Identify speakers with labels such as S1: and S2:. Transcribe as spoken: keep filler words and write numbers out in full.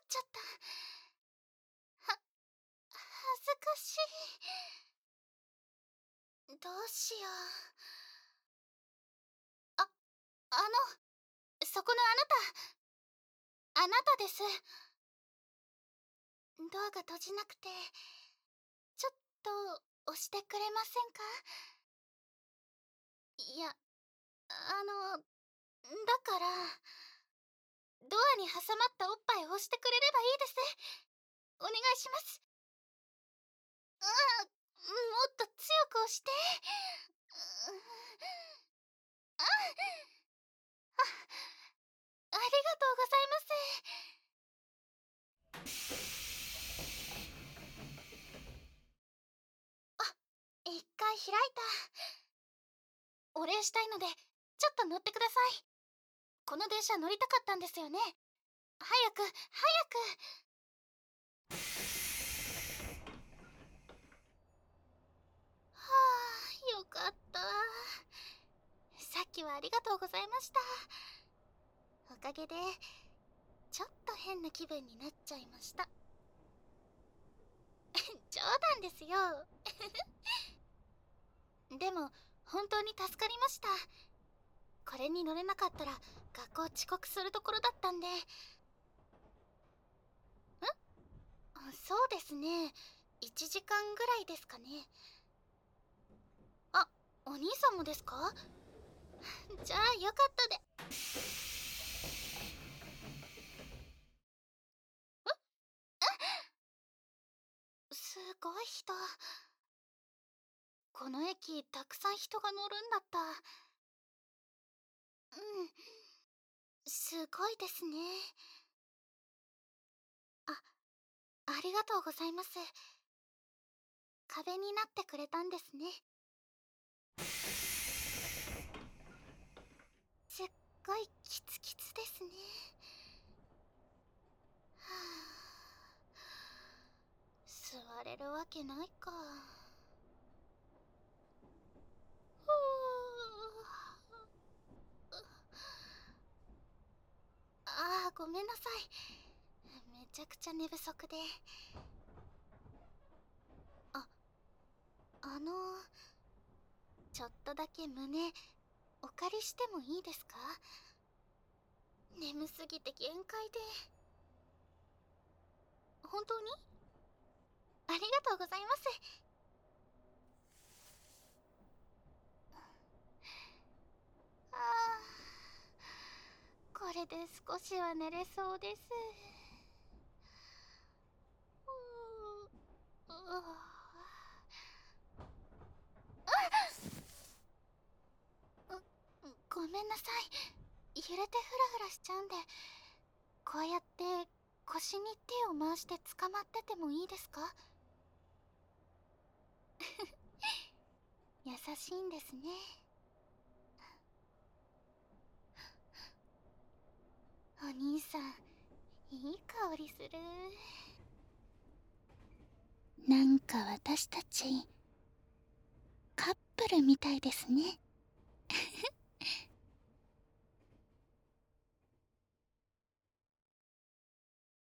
S1: ちゃった。は、恥ずかしい。どうしよう。あ、あの、そこのあなた。あなたです。ドアが閉じなくて、ちょっと押してくれませんか？いや、あの、だから、ドアに挟まったおっぱいを押してくれればいいです。お願いします。うん、もっと強く押して。うん、あ、あ、ありがとうございます。あ、一回開いた。お礼したいので、ちょっと乗ってください。この電車乗りたかったんですよね。早く、早く。はあ、よかった。さっきはありがとうございました。おかげで、ちょっと変な気分になっちゃいました。冗談ですよ。でも、本当に助かりました。これに乗れなかったら、学校遅刻するところだったんで。ん？そうですね。いちじかんぐらいですかね。あ、お兄さんもですか？じゃあよかったで。すごい人。この駅たくさん人が乗るんだった。うん、すごいですね。あ、ありがとうございます。壁になってくれたんですね。すっごいキツキツですね。はあ、座れるわけないか。ふう。ああ、ごめんなさい。めちゃくちゃ寝不足で。あ、あの、ちょっとだけ胸お借りしてもいいですか？眠すぎて限界で。本当に？ありがとうございます。ああ、これで少しは寝れそうです。うーうあ、ごめんなさい。揺れてフラフラしちゃうんで、こうやって腰に手を回して捕まっててもいいですか？優しいんですね。お兄さん、いい香りする。なんか私たちカップルみたいですね。